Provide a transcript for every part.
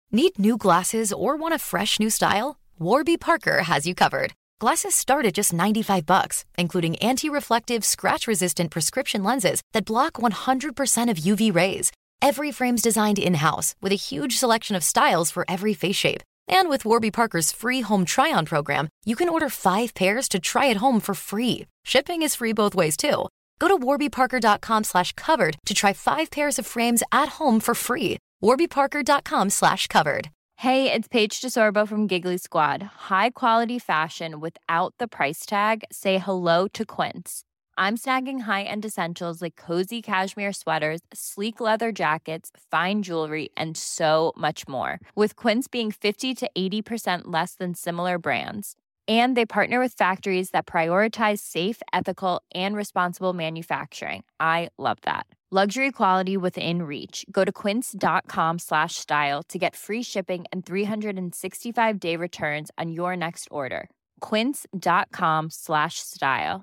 Need new glasses or want a fresh new style? Warby Parker has you covered. Glasses start at just $95, including anti-reflective, scratch-resistant prescription lenses that block 100% of UV rays. Every frame's designed in-house with a huge selection of styles for every face shape. And with Warby Parker's free home try-on program, you can order 5 pairs to try at home for free. Shipping is free both ways, too. Go to warbyparker.com/covered to try 5 pairs of frames at home for free. warbyparker.com/covered. Hey, it's Paige DeSorbo from Giggly Squad. High quality fashion without the price tag. Say hello to Quince. I'm snagging high-end essentials like cozy cashmere sweaters, sleek leather jackets, fine jewelry, and so much more. With Quince being 50 to 80% less than similar brands. And they partner with factories that prioritize safe, ethical, and responsible manufacturing. I love that. Luxury quality within reach. Go to quince.com/style to get free shipping and 365-day returns on your next order. Quince.com/style.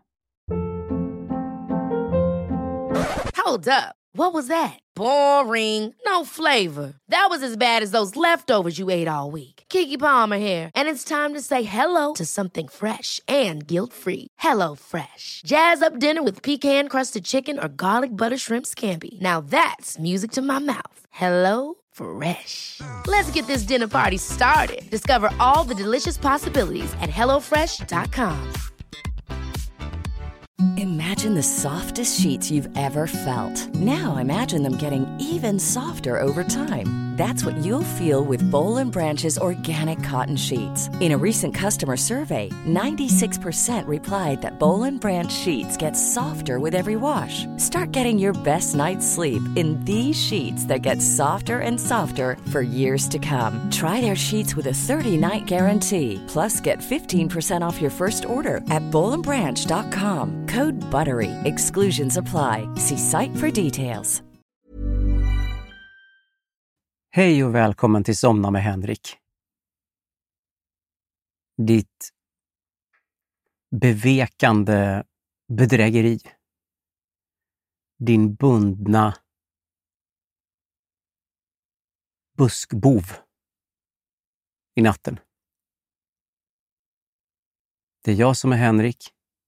Hold up. What was that? Boring. No flavor. That was as bad as those leftovers you ate all week. Keke Palmer here, and it's time to say hello to something fresh and guilt-free. Hello Fresh. Jazz up dinner with pecan-crusted chicken or garlic butter shrimp scampi. Now that's music to my mouth. Hello Fresh. Let's get this dinner party started. Discover all the delicious possibilities at hellofresh.com. Imagine the softest sheets you've ever felt. Now imagine them getting even softer over time. That's what you'll feel with Boll & Branch's organic cotton sheets. In a recent customer survey, 96% replied that Boll & Branch sheets get softer with every wash. Start getting your best night's sleep in these sheets that get softer and softer for years to come. Try their sheets with a 30-night guarantee. Plus, get 15% off your first order at bollandbranch.com. Code BUTTERY. Exclusions apply. See site for details. Hej och välkommen till Somna med Henrik. Ditt bevekande bedrägeri. Din bundna buskbov i natten. Det är jag som är Henrik.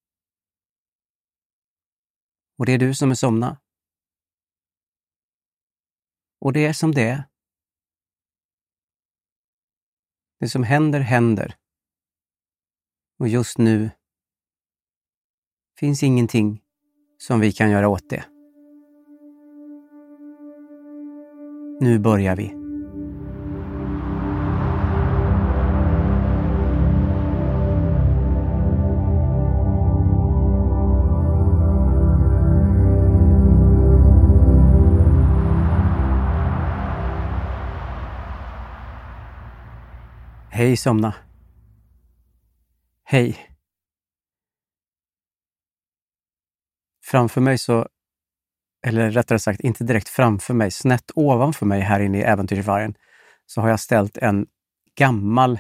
Och det är du som är Somna. Och det är som det är. Det som händer, händer. Och just nu finns ingenting som vi kan göra åt det. Nu börjar vi. Hej Somna. Hej. Framför mig så, eller rättare sagt inte direkt framför mig, snett ovanför mig här inne i Äventyrsvargen, så har jag ställt en gammal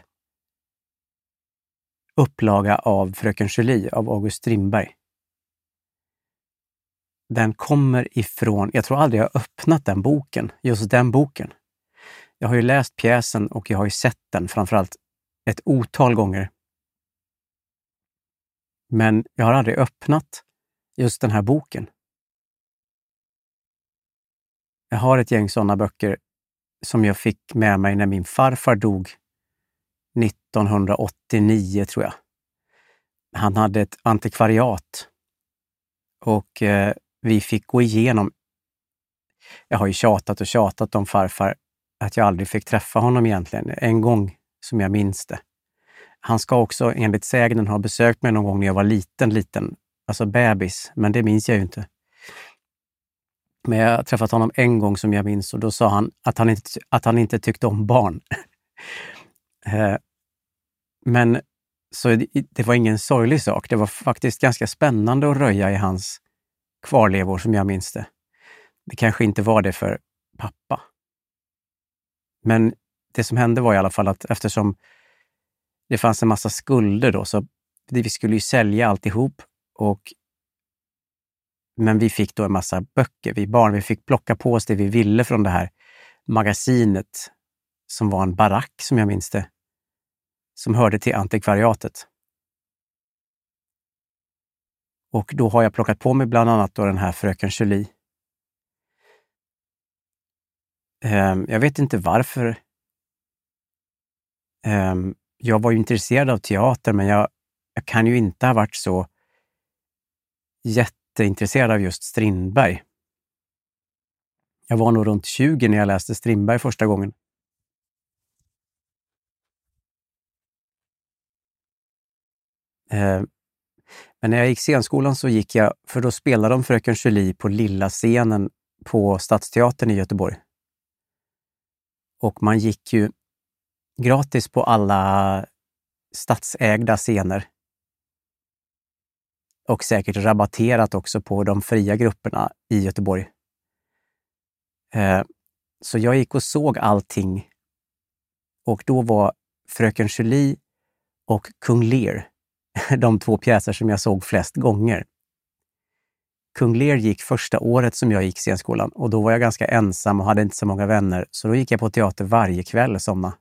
upplaga av Fröken Julie av August Strindberg. Den kommer ifrån, jag tror aldrig jag har öppnat den boken, just den boken. Jag har ju läst pjäsen och jag har ju sett den framförallt ett otal gånger. Men jag har aldrig öppnat just den här boken. Jag har ett gäng sådana böcker som jag fick med mig när min farfar dog 1989 tror jag. Han hade ett antikvariat och vi fick gå igenom. Jag har ju tjatat om farfar att jag aldrig fick träffa honom egentligen. En gång som jag minns det. Han ska också enligt sägnen ha besökt mig någon gång när jag var liten. Alltså bebis. Men det minns jag ju inte. Men jag har träffat honom en gång som jag minns. Och då sa han att han inte tyckte om barn. Men så det var ingen sorglig sak. Det var faktiskt ganska spännande att röja i hans kvarlevor som jag minns det. Det kanske inte var det för pappa. Men det som hände var i alla fall att eftersom det fanns en massa skulder då, så vi skulle ju sälja alltihop. Men vi fick då en massa böcker, vi fick plocka på oss det vi ville från det här magasinet som var en barack som jag minns det, som hörde till antikvariatet. Och då har jag plockat på mig bland annat då den här Fröken Julie. Jag vet inte varför. Jag var ju intresserad av teater, men jag kan ju inte ha varit så jätteintresserad av just Strindberg. Jag var nog runt 20 när jag läste Strindberg första gången. Men när jag gick scenskolan så gick jag, för då spelade de Fröken Julie på lilla scenen på Stadsteatern i Göteborg. Och man gick ju gratis på alla statsägda scener. Och säkert rabatterat också på de fria grupperna i Göteborg. Så jag gick och såg allting. Och då var Fröken Julie och Kung Lear de 2 pjäser som jag såg flest gånger. Kung Lear gick första året som jag gick scenskolan och då var jag ganska ensam och hade inte så många vänner. Så då gick jag på teater varje kväll och somnade.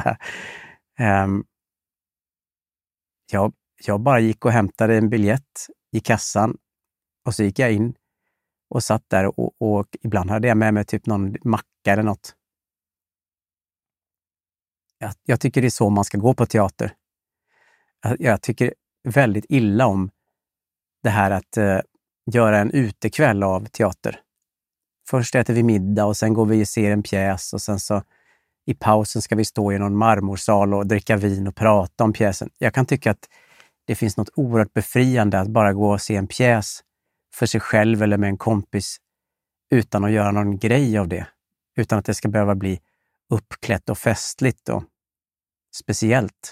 Jag bara gick och hämtade en biljett i kassan och så gick jag in och satt där och ibland hade jag med mig typ någon macka eller något. Jag tycker det är så man ska gå på teater. Jag tycker väldigt illa om det här att göra en utekväll av teater. Först äter vi middag och sen går vi och ser en pjäs och sen så i pausen ska vi stå i någon marmorsal och dricka vin och prata om pjäsen. Jag kan tycka att det finns något oerhört befriande att bara gå och se en pjäs för sig själv eller med en kompis utan att göra någon grej av det. Utan att det ska behöva bli uppklätt och festligt och speciellt.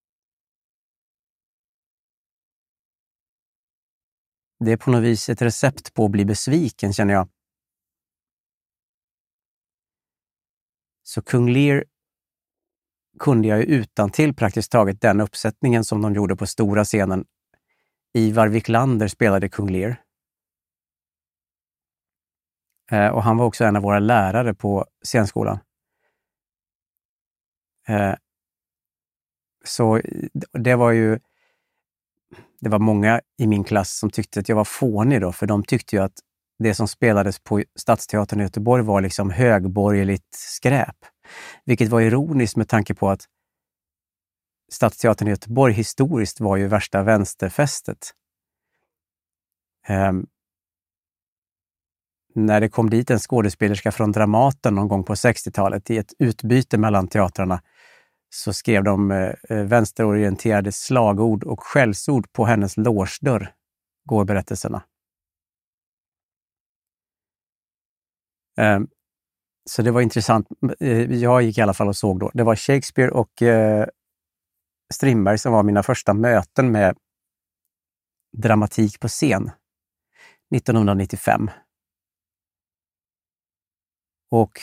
Det är på något vis ett recept på att bli besviken, känner jag. Så Kung Lear kunde jag ju utantill praktiskt taget den uppsättningen som de gjorde på stora scenen. Ivar Wiklander spelade Kung Lear. Och han var också en av våra lärare på scenskolan. Så det var många i min klass som tyckte att jag var fånig då, för de tyckte ju att det som spelades på Stadsteatern i Göteborg var liksom högborgerligt skräp. Vilket var ironiskt med tanke på att Stadsteatern i Göteborg historiskt var ju värsta vänsterfästet. När det kom dit en skådespelerska från Dramaten någon gång på 60-talet i ett utbyte mellan teatrarna så skrev de vänsterorienterade slagord och skällsord på hennes logebdörr, går berättelserna. Så det var intressant. Jag gick i alla fall och såg då. Det var Shakespeare och Strindberg som var mina första möten med dramatik på scen 1995. Och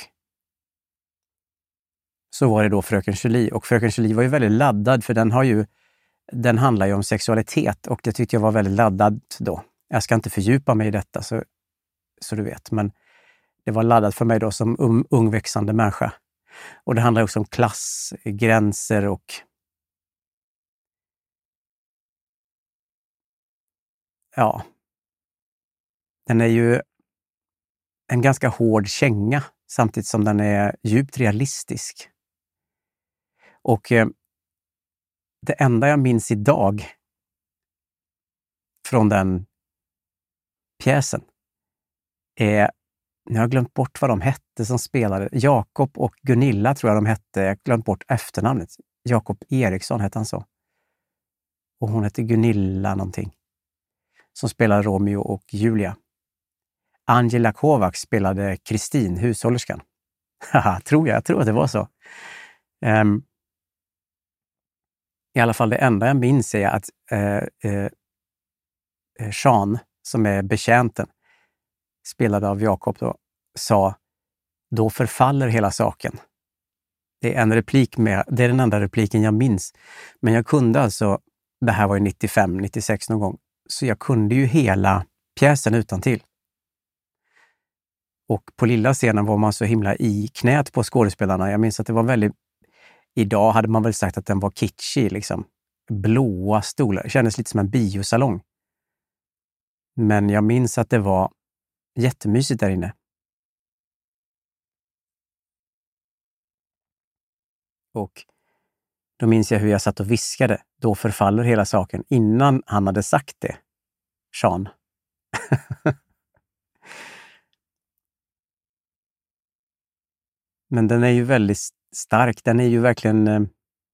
så var det då Fröken Julie. Och Fröken Julie var ju väldigt laddad för den handlar ju om sexualitet och det tyckte jag var väldigt laddat då. Jag ska inte fördjupa mig i detta så du vet, men det var laddat för mig då som ung växande människa. Och det handlar också om klassgränser och ja, den är ju en ganska hård känga samtidigt som den är djupt realistisk. Och det enda jag minns idag från den pjäsen är, jag har glömt bort vad de hette som spelade. Jakob och Gunilla tror jag de hette. Jag har glömt bort efternamnet. Jakob Eriksson hette han så. Och hon hette Gunilla någonting. Som spelade Romeo och Julia. Angela Kovacs spelade Kristin, hushållerskan. Haha, jag tror att det var så. I alla fall det enda jag minns är att Jean, som är betjänten, spelad av Jakob då, sa då förfaller hela saken. Det är en replik det är den enda repliken jag minns. Men jag kunde alltså, det här var ju 95, 96 någon gång, så jag kunde ju hela pjäsen utantill. Och på lilla scenen var man så himla i knät på skådespelarna. Jag minns att det var väldigt... Idag hade man väl sagt att den var kitschig, liksom. Blåa stolar. Det kändes lite som en biosalong. Men jag minns att det var jättemysigt där inne. Och då minns jag hur jag satt och viskade. Då förfaller hela saken innan han hade sagt det. Sean. Men den är ju väldigt stark. Den är ju verkligen...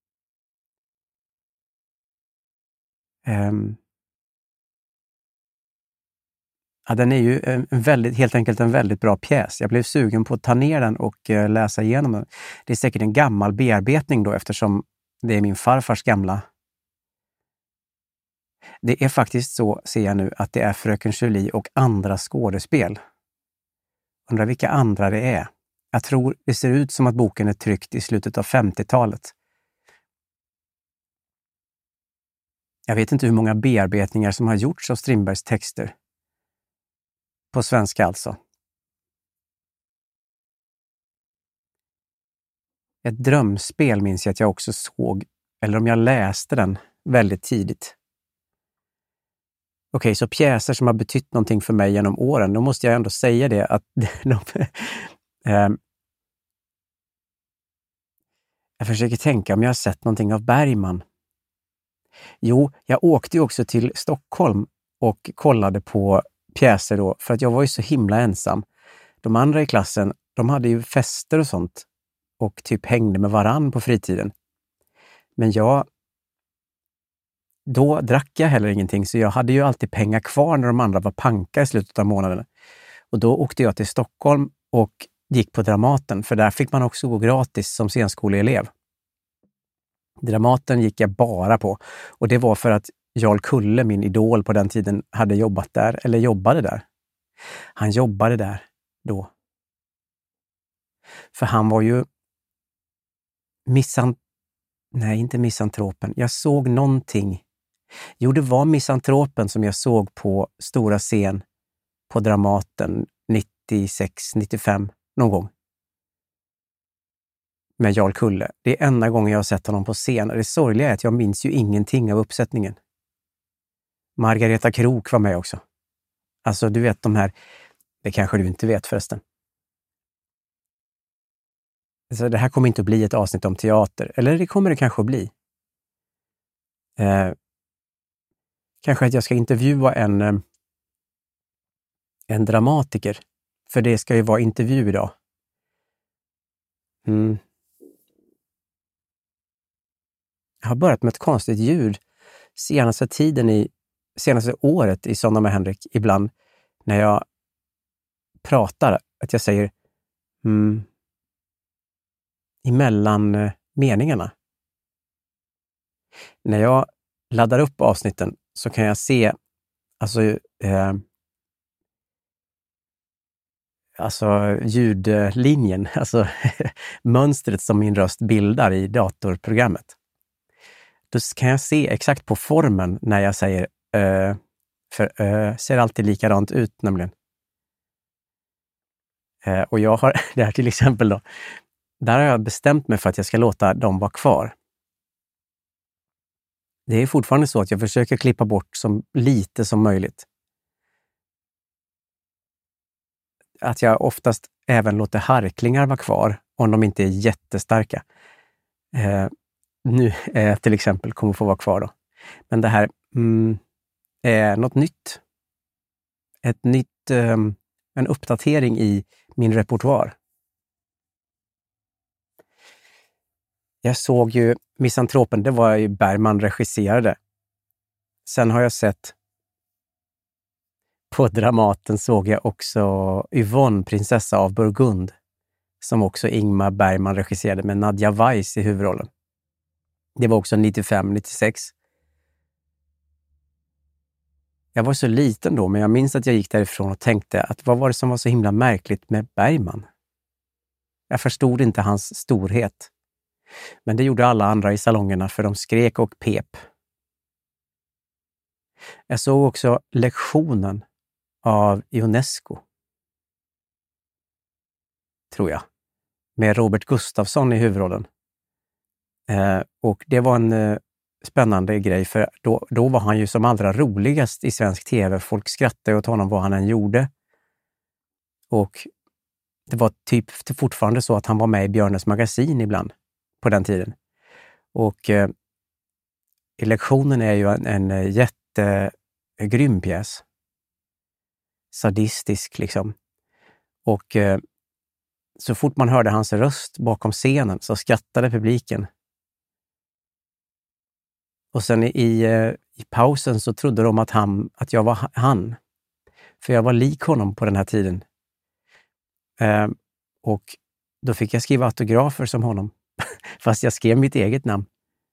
Ja, den är ju helt enkelt en väldigt bra pjäs. Jag blev sugen på att ta ner den och läsa igenom den. Det är säkert en gammal bearbetning då, eftersom det är min farfars gamla. Det är faktiskt så, ser jag nu, att det är Fröken Julie och andra skådespel. Undrar vilka andra det är. Jag tror det ser ut som att boken är tryckt i slutet av 50-talet. Jag vet inte hur många bearbetningar som har gjorts av Strindbergs texter. På svenska alltså. Ett drömspel minns jag att jag också såg, eller om jag läste den väldigt tidigt. Okej, så pjäser som har betytt någonting för mig genom åren, då måste jag ändå säga det att jag försöker tänka om jag har sett någonting av Bergman. Jo, jag åkte ju också till Stockholm och kollade på pjäser då, för att jag var ju så himla ensam. De andra i klassen, de hade ju fester och sånt och typ hängde med varann på fritiden. Men då drack jag heller ingenting, så jag hade ju alltid pengar kvar när de andra var panka i slutet av månaden. Och då åkte jag till Stockholm och gick på Dramaten, för där fick man också gå gratis som scenskoleelev. Dramaten gick jag bara på, och det var för att Jarl Kulle, min idol på den tiden, hade jobbat där, eller jobbade där. Han jobbade där då. För han var ju inte misantropen. Jag såg någonting. Jo, det var misantropen som jag såg på stora scen på Dramaten 96, 95 någon gång. Med Jarl Kulle. Det är enda gången jag har sett honom på scen. Det sorgliga är att jag minns ju ingenting av uppsättningen. Margareta Krok var med också. Alltså, du vet de här... Det kanske du inte vet förresten. Så det här kommer inte att bli ett avsnitt om teater. Eller det kommer det kanske att bli. Kanske att jag ska intervjua en dramatiker. För det ska ju vara intervju idag. Jag har börjat med ett konstigt ljud senaste året i Såna med Henrik. Ibland när jag pratar, att jag säger emellan meningarna. När jag laddar upp avsnitten så kan jag se ljudlinjen, alltså mönstret som min röst bildar i datorprogrammet. Då kan jag se exakt på formen när jag säger för ser alltid likadant ut nämligen. Och jag har det här till exempel då. Där har jag bestämt mig för att jag ska låta dem vara kvar. Det är fortfarande så att jag försöker klippa bort så lite som möjligt. Att jag oftast även låter harklingar vara kvar om de inte är jättestarka. Nu till exempel kommer få vara kvar då. Men det här är något nytt. En uppdatering i min repertoar. Jag såg ju Misantropen, det var ju Bergman regisserade. Sen har jag sett på Dramaten såg jag också Yvonne, prinsessa av Burgund, som också Ingmar Bergman regisserade med Nadja Weiss i huvudrollen. Det var också 95-96. Jag var så liten då, men jag minns att jag gick därifrån och tänkte att vad var det som var så himla märkligt med Bergman? Jag förstod inte hans storhet. Men det gjorde alla andra i salongerna, för de skrek och pep. Jag såg också Lektionen av Ionesco. tror jag. Med Robert Gustafsson i huvudrollen. Och det var en spännande grej, för då var han ju som allra roligast i svensk tv. Folk skrattade åt honom vad han än gjorde. Och det var typ fortfarande så att han var med i Björnes magasin ibland på den tiden. Och Lektionen är ju en jättegrym pjäs. Sadistisk liksom. Och så fort man hörde hans röst bakom scenen så skrattade publiken. Och sen i pausen så trodde de att jag var han. För jag var lik honom på den här tiden. Och då fick jag skriva autografer som honom. Fast jag skrev mitt eget namn.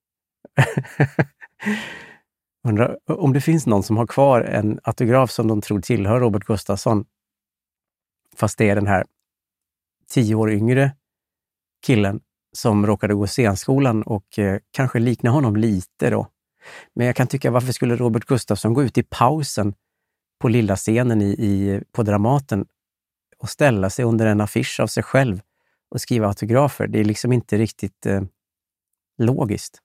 Undrar om det finns någon som har kvar en autograf som de tror tillhör Robert Gustafsson. Fast det är den här 10 år yngre killen som råkade gå scenskolan och kanske liknar honom lite då. Men jag kan tycka, varför skulle Robert Gustafsson gå ut i pausen på lilla scenen på Dramaten och ställa sig under en affisch av sig själv och skriva autografer? Det är liksom inte riktigt logiskt.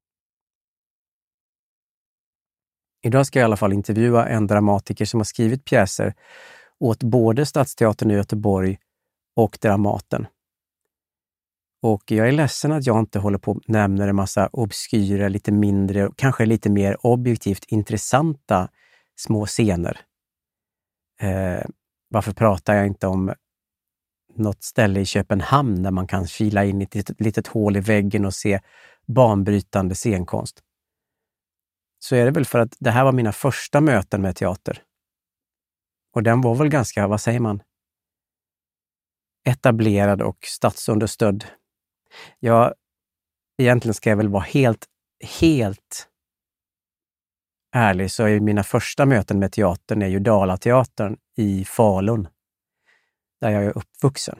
Idag ska jag i alla fall intervjua en dramatiker som har skrivit pjäser åt både Stadsteatern i Göteborg och Dramaten. Och jag är ledsen att jag inte håller på och nämner en massa obskyra, lite mindre, kanske lite mer objektivt intressanta små scener. Varför pratar jag inte om något ställe i Köpenhamn där man kan kila in i ett litet hål i väggen och se banbrytande scenkonst? Så är det väl för att det här var mina första möten med teater. Och den var väl ganska, vad säger man, etablerad och statsunderstödd. Egentligen ska jag väl vara helt ärlig, så är mina första möten med teatern är ju Dalateatern i Falun, där jag är uppvuxen.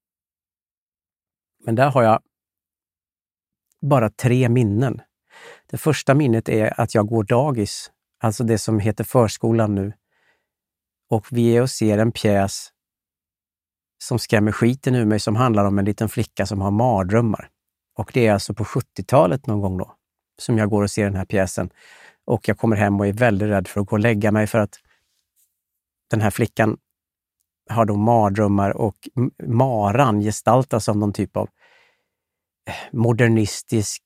Men där har jag bara 3 minnen. Det första minnet är att jag går dagis, alltså det som heter förskolan nu. Och vi är och ser en pjäs som skrämmer skiten ur mig, som handlar om en liten flicka som har mardrömmar. Och det är alltså på 70-talet någon gång då som jag går och ser den här pjäsen. Och jag kommer hem och är väldigt rädd för att gå och lägga mig, för att den här flickan har då mardrömmar och maran gestaltas som någon typ av modernistisk,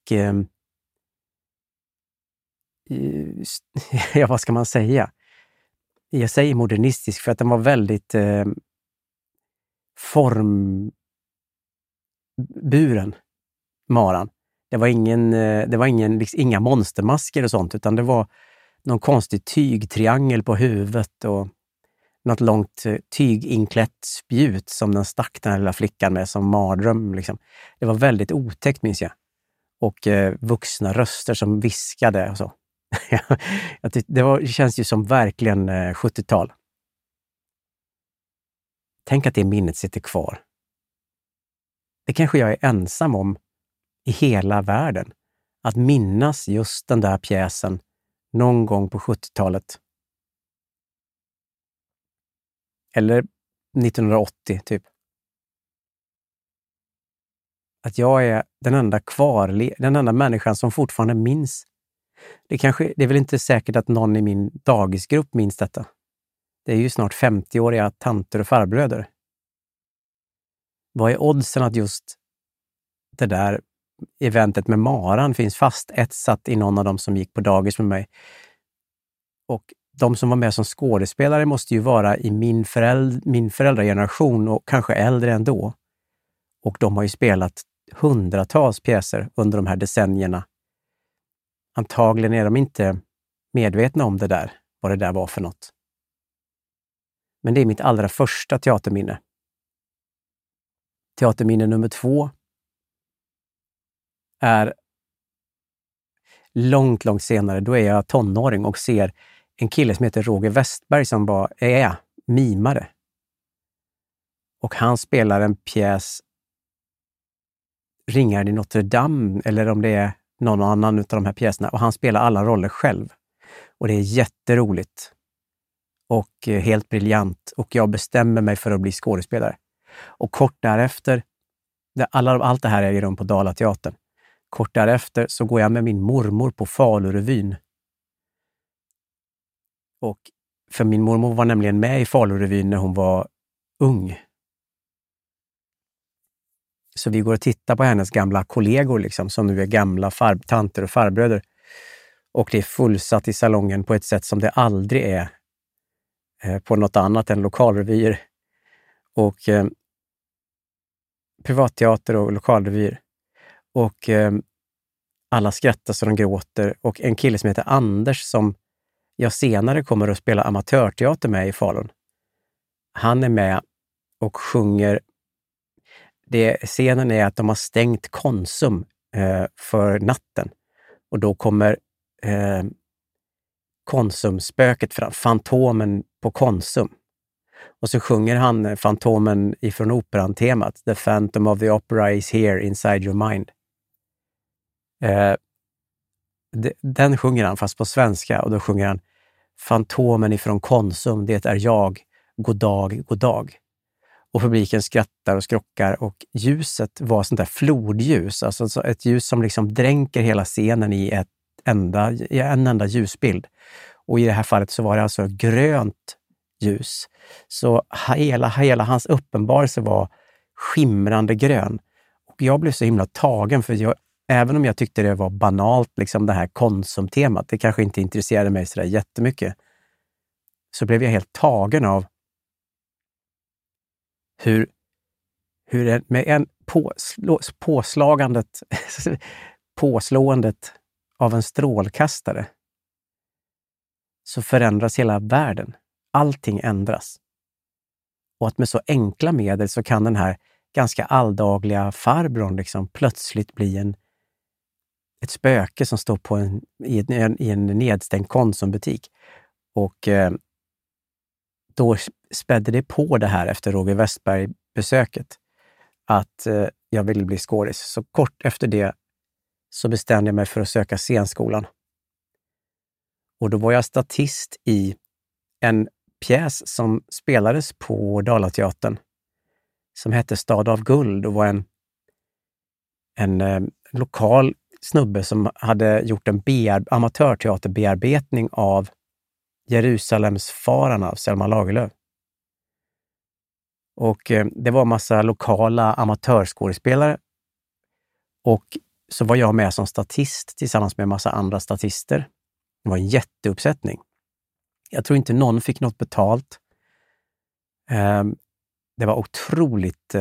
ja, vad ska man säga? Jag säger modernistisk för att den var väldigt formburen, maran. Det var inga monstermasker och sånt, utan det var någon konstig tygtriangel på huvudet och något långt tyginklätt spjut som den stack den här lilla flickan med som mardröm. Liksom. Det var väldigt otäckt, minns jag. Och vuxna röster som viskade och så. Det känns ju som verkligen 70-tal. Tänk att det minnet sitter kvar. Det kanske jag är ensam om i hela världen. Att minnas just den där pjäsen någon gång på 70-talet. Eller 1980 typ. Att jag är den enda människan som fortfarande minns. Det är väl inte säkert att någon i min dagisgrupp minns detta. Det är ju snart 50-åriga tanter och farbröder. Vad är oddsen att just det där eventet med maran finns fast etsat i någon av dem som gick på dagis med mig? Och de som var med som skådespelare måste ju vara i min föräldrageneration och kanske äldre ändå. Och de har ju spelat hundratals pjäser under de här decennierna. Antagligen är de inte medvetna om vad det där var för något. Men det är mitt allra första teaterminne. Teaterminne nummer 2 är långt senare. Då är jag tonåring och ser en kille som heter Roger Westberg som är mimare. Och han spelar en pjäs, Ringaren i Notre Dame, eller om det är någon annan av de här pjäserna. Och han spelar alla roller själv. Och det är jätteroligt. Och helt briljant. Och jag bestämmer mig för att bli skådespelare. Och kort därefter, allt det här äger rum på Dalateatern. Kort därefter så går jag med min mormor på Falurevyn. Och för min mormor var nämligen med i Falurevyn när hon var ung. Så vi går och tittar på hennes gamla kollegor liksom, som nu är gamla tanter och farbröder. Och det är fullsatt i salongen på ett sätt som det aldrig är på något annat än lokalrevyer. Och privatteater och lokalrevyer. Och alla skrattar så de gråter. Och en kille som heter Anders som jag senare kommer att spela amatörteater med i Falun. Han är med och sjunger. Scenen är att de har stängt Konsum för natten. Och då kommer Konsumspöket fram, Fantomen på Konsum. Och så sjunger han Fantomen ifrån operan-temat. The Phantom of the Opera is here inside your mind. Den sjunger han fast på svenska och då sjunger han Fantomen ifrån Konsum, det är jag, god dag, god dag. Och publiken skrattar och skrockar och ljuset var sånt där flodljus, alltså ett ljus som liksom dränker hela scenen i en enda ljusbild. Och i det här fallet så var det alltså grönt ljus. Så hela hans uppenbarelse var skimrande grön. Och jag blev så himla tagen för även om jag tyckte det var banalt, liksom det här Konsumtemat, det kanske inte intresserade mig så där jättemycket, så blev jag helt tagen av hur med en påslåendet av en strålkastare så förändras hela världen. Allting ändras. Och att med så enkla medel så kan den här ganska alldagliga farbrorn liksom plötsligt bli ett spöke som står på i en nedstängd Konsumbutik. Och då spädde det på det här efter Roger Westberg-besöket att jag ville bli skådis. Så kort efter det så bestämde jag mig för att söka scenskolan. Och då var jag statist i en pjäs som spelades på Dalateatern som hette Stad av guld och var en lokal snubbe som hade gjort en amatörteaterbearbetning av Jerusalemsfararna av Selma Lagerlöf. Och det var massa lokala amatörskådespelare. Och så var jag med som statist tillsammans med en massa andra statister. Det var en jätteuppsättning. Jag tror inte någon fick något betalt. Det var otroligt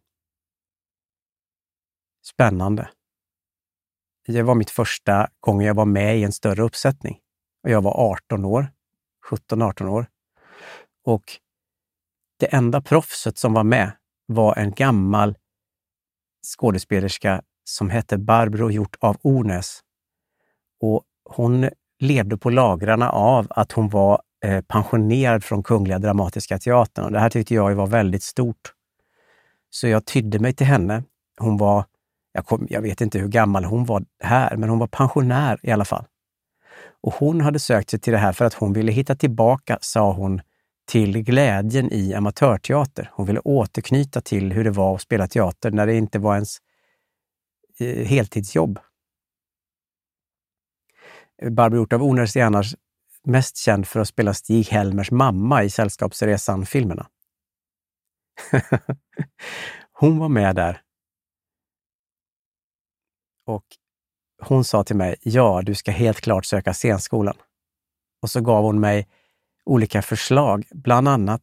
spännande. Det var mitt första gång jag var med i en större uppsättning. Och jag var 17-18 år. Och det enda proffset som var med var en gammal skådespelerska som hette Barbro Hjort av Ornäs. Och hon levde på lagrarna av att hon var pensionerad från Kungliga Dramatiska Teatern. Och det här tyckte jag var väldigt stort. Så jag tydde mig till henne. Hon var, jag vet inte hur gammal hon var här, men hon var pensionär i alla fall. Och hon hade sökt sig till det här för att hon ville hitta tillbaka, sa hon, till glädjen i amatörteater. Hon ville återknyta till hur det var att spela teater när det inte var ens heltidsjobb. Barbro Hjort av Ornäs är annars mest känd för att spela Stig-Helmers mamma i Sällskapsresan-filmerna. Hon var med där. Och hon sa till mig, ja, du ska helt klart söka scenskolan. Och så gav hon mig olika förslag, bland annat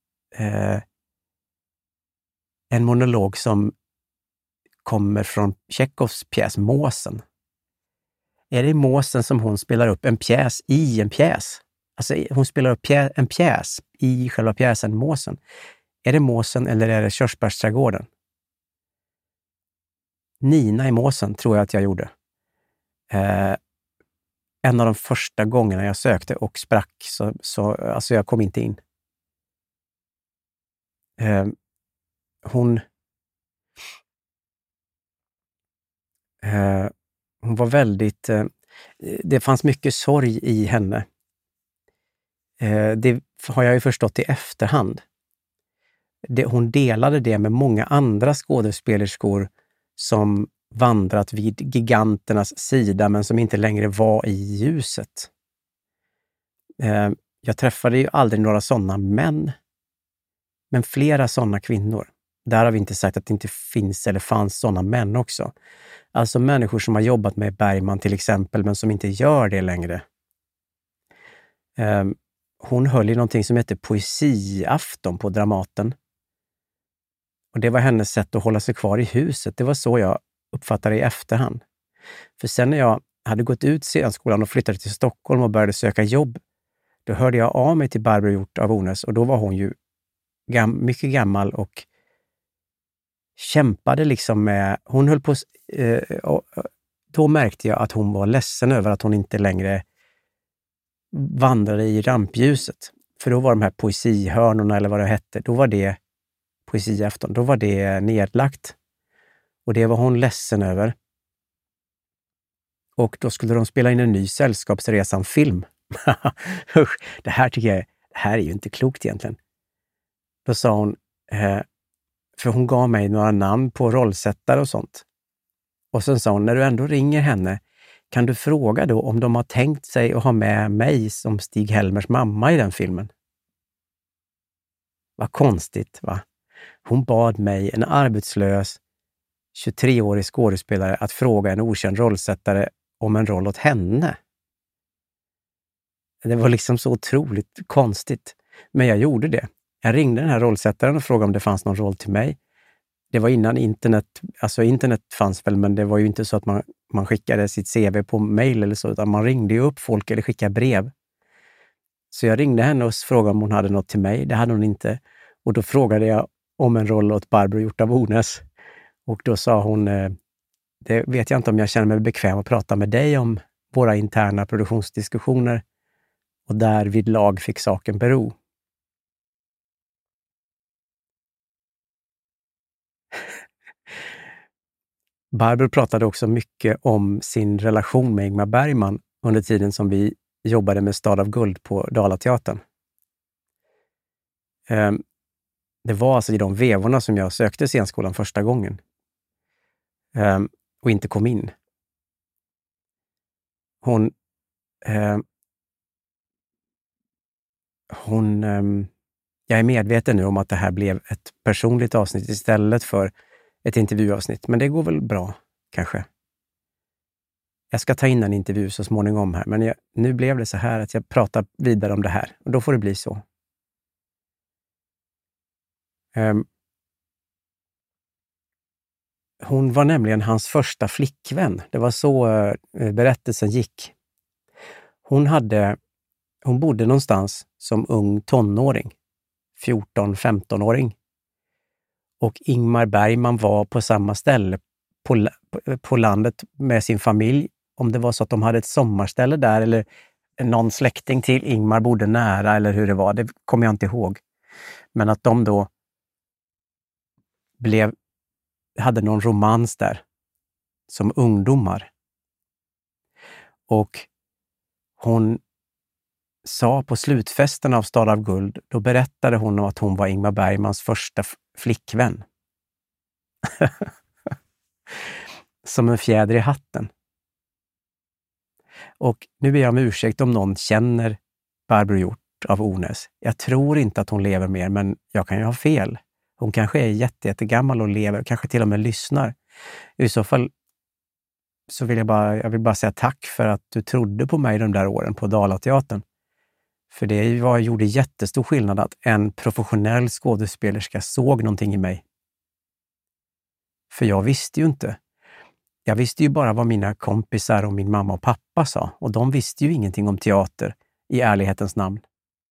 en monolog som kommer från Tjechovs pjäs Måsen. Är det i Måsen som hon spelar upp en pjäs i en pjäs? Alltså hon spelar upp en pjäs i själva pjäsen Måsen. Är det Måsen eller är det Körsbärsträdgården? Nina i Måsen tror jag att jag gjorde. En av de första gångerna jag sökte och sprack så alltså jag kom inte in. Hon var väldigt... det fanns mycket sorg i henne. Det har jag ju förstått i efterhand. Hon delade det med många andra skådespelerskor som vandrat vid giganternas sida men som inte längre var i ljuset. Jag träffade ju aldrig några sådana män, men flera sådana kvinnor. Där har vi inte sagt att det inte finns eller fanns sådana män också. Alltså människor som har jobbat med Bergman till exempel, men som inte gör det längre. Hon höll i någonting som heter poesiafton på Dramaten. Och det var hennes sätt att hålla sig kvar i huset. Det var så jag uppfattade det i efterhand. För sen när jag hade gått ut scenskolan och flyttade till Stockholm och började söka jobb, då hörde jag av mig till Barbro Hjort af Ornäs, och då var hon ju mycket gammal och kämpade liksom med... Hon höll på... Då märkte jag att hon var ledsen över att hon inte längre vandrade i rampljuset. För då var de här poesihörnorna, eller vad det hette, då var det poesiafton, då var det nedlagt. Och det var hon ledsen över. Och då skulle de spela in en ny Sällskapsresan-film. Det här tycker jag, det här är ju inte klokt egentligen. Då sa hon, för hon gav mig några namn på rollsättare och sånt. Och sen sa hon, när du ändå ringer henne, kan du fråga då om de har tänkt sig att ha med mig som Stig-Helmers mamma i den filmen? Vad konstigt, va? Hon bad mig, en arbetslös 23-årig skådespelare, att fråga en okänd rollsättare om en roll åt henne. Det var liksom så otroligt konstigt. Men jag gjorde det. Jag ringde den här rollsättaren och frågade om det fanns någon roll till mig. Det var innan internet, alltså internet fanns väl, men det var ju inte så att man skickade sitt CV på mail eller så, utan man ringde ju upp folk eller skickade brev. Så jag ringde henne och frågade om hon hade något till mig. Det hade hon inte. Och då frågade jag om en roll åt Barbro Hjort av Ornäs. Och då sa hon, det vet jag inte om jag känner mig bekväm att prata med dig om våra interna produktionsdiskussioner. Och där vid lag fick saken bero. Barbro pratade också mycket om sin relation med Ingmar Bergman under tiden som vi jobbade med Stad av guld på Dalateatern. Det var alltså i de vevorna som jag sökte scenskolan första gången. Och inte kom in. Jag är medveten nu om att det här blev ett personligt avsnitt istället för ett intervjuavsnitt. Men det går väl bra, kanske. Jag ska ta in en intervju så småningom här. Men nu blev det så här att jag pratar vidare om det här. Och då får det bli så. Hon var nämligen hans första flickvän. Det var så berättelsen gick. Hon bodde någonstans som ung tonåring. 14-15-åring. Och Ingmar Bergman var på samma ställe på landet med sin familj. Om det var så att de hade ett sommarställe där eller någon släkting till Ingmar bodde nära eller hur det var, det kommer jag inte ihåg. Men att de då hade någon romans där som ungdomar. Och hon sa på slutfesten av Stad av guld, då berättade hon om att hon var Ingmar Bergmans första flickvän. Som en fjäder i hatten. Och nu ber jag om ursäkt om någon känner Barbro Hjort av Ornäs. Jag tror inte att hon lever mer, men jag kan ju ha fel. Hon kanske är jättegammal och lever, kanske till och med lyssnar. I så fall så vill jag vill bara säga tack för att du trodde på mig de där åren på Dalateatern. För det gjorde jättestor skillnad att en professionell skådespelerska såg någonting i mig. För jag visste ju inte. Jag visste ju bara vad mina kompisar och min mamma och pappa sa. Och de visste ju ingenting om teater i ärlighetens namn.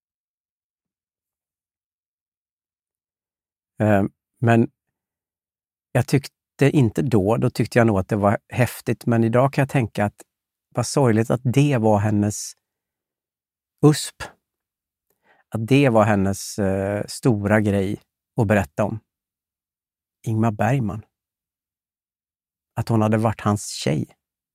Men jag tyckte inte då tyckte jag nog att det var häftigt. Men idag kan jag tänka att vad sorgligt att det var hennes USP. Att det var hennes stora grej att berätta om. Ingmar Bergman. Att hon hade varit hans tjej.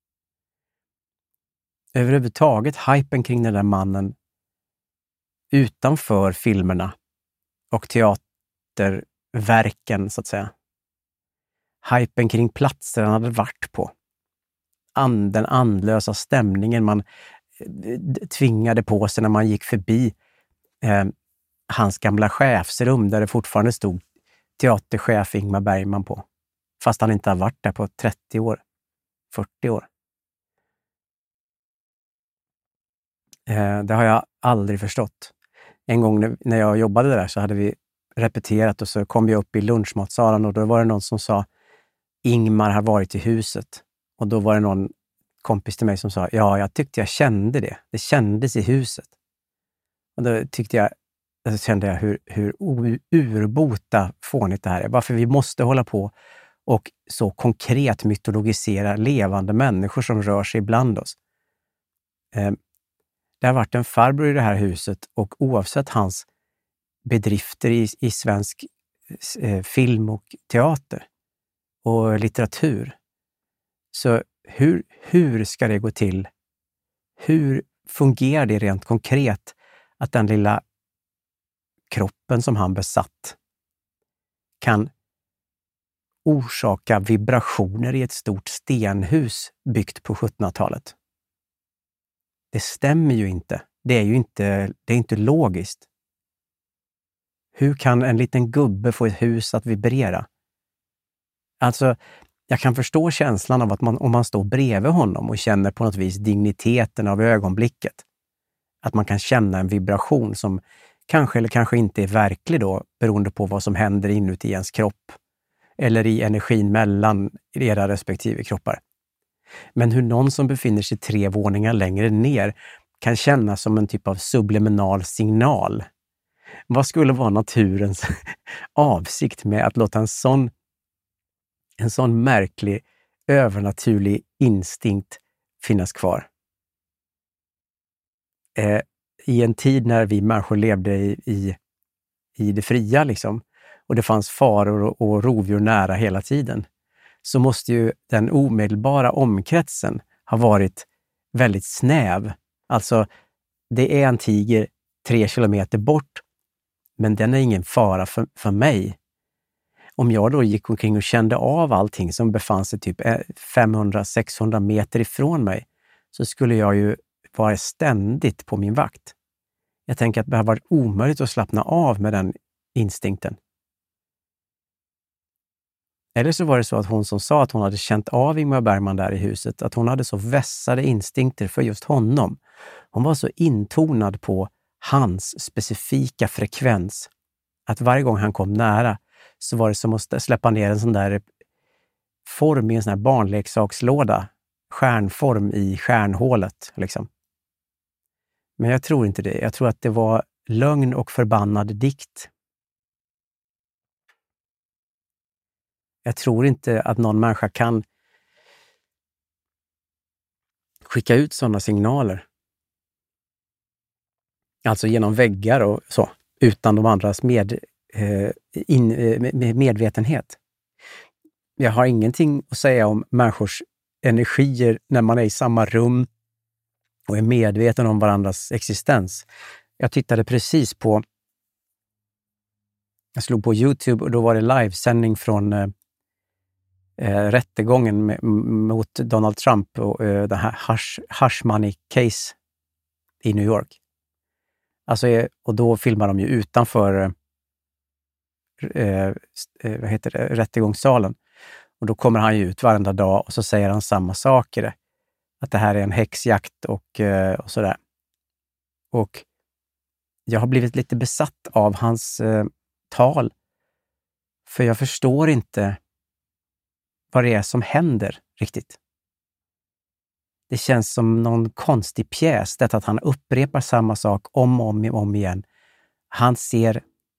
Överhuvudtaget hypen kring den där mannen utanför filmerna och teaterverken så att säga. Hypen kring platser han hade varit på. Den andlösa stämningen man tvingade på sig när man gick förbi hans gamla chefsrum där det fortfarande stod teaterchef Ingmar Bergman på. Fast han inte har varit där på 30 år, 40 år. Det har jag aldrig förstått. En gång när jag jobbade där så hade vi repeterat och så kom jag upp i lunchmatsalen och då var det någon som sa Ingmar har varit i huset. Och då var det någon kompis till mig som sa ja, jag tyckte jag kände det. Det kändes i huset. Och då kände jag hur urbota fånigt det här är. Varför vi måste hålla på och så konkret mytologisera levande människor som rör sig bland oss. Det har varit en farbror i det här huset och oavsett hans bedrifter i svensk film och teater och litteratur. Så hur ska det gå till? Hur fungerar det rent konkret att den lilla kroppen som han besatt kan orsaka vibrationer i ett stort stenhus byggt på 1700-talet? Det stämmer ju inte. Det är inte logiskt. Hur kan en liten gubbe få ett hus att vibrera? Alltså, jag kan förstå känslan av att om man står bredvid honom och känner på något vis digniteten av ögonblicket. Att man kan känna en vibration som kanske eller kanske inte är verklig då, beroende på vad som händer inuti ens kropp. Eller i energin mellan era respektive kroppar. Men hur någon som befinner sig 3 våningar längre ner kan känna som en typ av subliminal signal. Vad skulle vara naturens avsikt med att låta en sån märklig, övernaturlig instinkt finnas kvar? I en tid när vi människor levde i det fria liksom, och det fanns faror och rovdjur nära hela tiden, så måste ju den omedelbara omkretsen ha varit väldigt snäv. Alltså, det är en tiger 3 kilometer bort, men den är ingen fara för mig. Om jag då gick omkring och kände av allting som befann sig typ 500-600 meter ifrån mig, så skulle jag ju vara ständigt på min vakt. Jag tänker att det har varit omöjligt att slappna av med den instinkten. Eller så var det så att hon som sa att hon hade känt av Ingmar Bergman där i huset, att hon hade så vässade instinkter för just honom. Hon var så intonad på hans specifika frekvens att varje gång han kom nära så var det som att släppa ner en sån där form i en sån här barnleksakslåda. Stjärnform i stjärnhålet liksom. Men jag tror inte det. Jag tror att det var lögn och förbannad dikt. Jag tror inte att någon människa kan skicka ut sådana signaler. Alltså genom väggar och så, utan de andras medvetenhet. Jag har ingenting att säga om människors energier när man är i samma rum och är medveten om varandras existens. Jag tittade precis på, jag slog på YouTube och då var det livesändning från rättegången mot Donald Trump och det här hush money case i New York. Alltså, och då filmar de ju utanför rättegångssalen. Och då kommer han ju ut varenda dag och så säger han samma saker. Att det här är en häxjakt och sådär. Och jag har blivit lite besatt av hans tal. För jag förstår inte vad det är som händer riktigt. Det känns som någon konstig pjäs, detta att han upprepar samma sak om och om igen. Han ser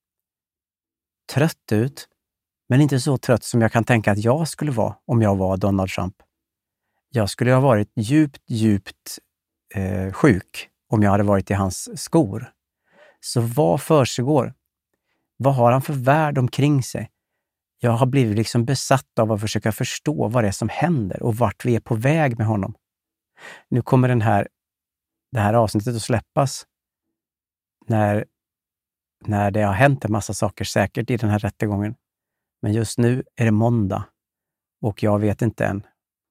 trött ut, men inte så trött som jag kan tänka att jag skulle vara om jag var Donald Trump. Jag skulle ha varit djupt sjuk om jag hade varit i hans skor. Så vad försiggår? Vad har han för värld omkring sig? Jag har blivit liksom besatt av att försöka förstå vad det är som händer och vart vi är på väg med honom. Nu kommer det här avsnittet att släppas när när det har hänt en massa saker säkert i den här rättegången. Men just nu är det måndag och jag vet inte än.